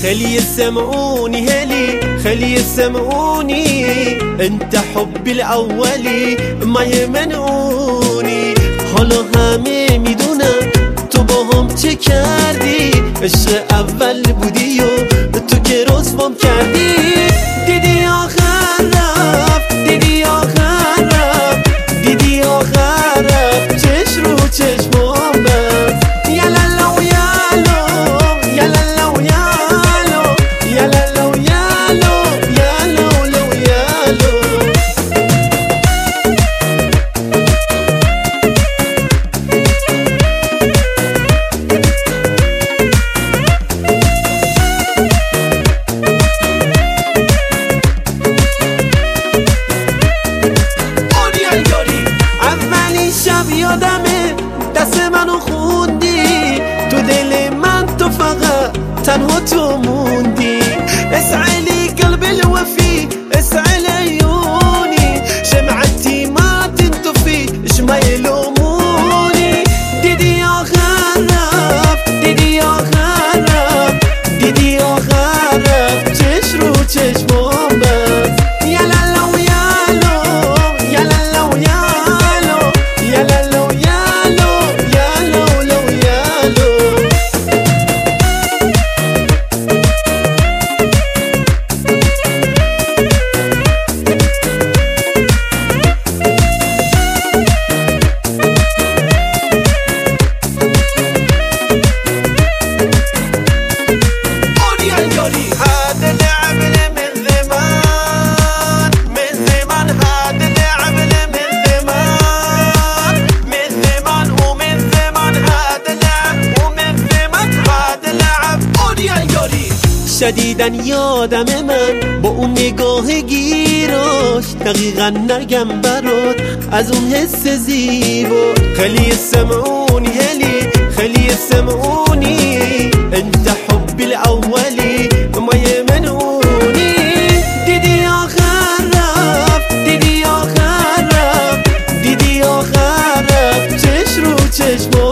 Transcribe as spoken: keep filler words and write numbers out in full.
خلي يسمعوني هلي خلي يسمعوني انت حبي الاولي ما يمنعوني. حالا همه میدونم تو با هم چه کردی، عشق اول بودی و تو که رسوام کردی. دیدی آخر رفت دیدی آخر رفت دیدی آخر رفت چش رو چشمام بست. یلالا و یالو یلالا و یالو یلالا و یالو یالو و یالو. یادمه دست منو خوندی تو دل من، تو فقط تنها تو موندی. اسعلي قلب الوفي اسعل عيوني شمعتي ما تنطفي اش ما يلوموني. دیدی آخر رفت دیدی آخر رفت دیدی آخر رفت چش رو چشمام بست. یلالا و یالو یلالا و یالو یلالا و یالو یالو و یالو. شدیدن یادم من با اون نگاه گیراش، دقیقا نگم برات از اون حس زیبا. خلي يسمعوني هلي خلي يسمعوني انت حبي الاولي ما يمنعوني. دیدی آخر رفت دیدی آخر رفت دیدی آخر رفت چش رو چشم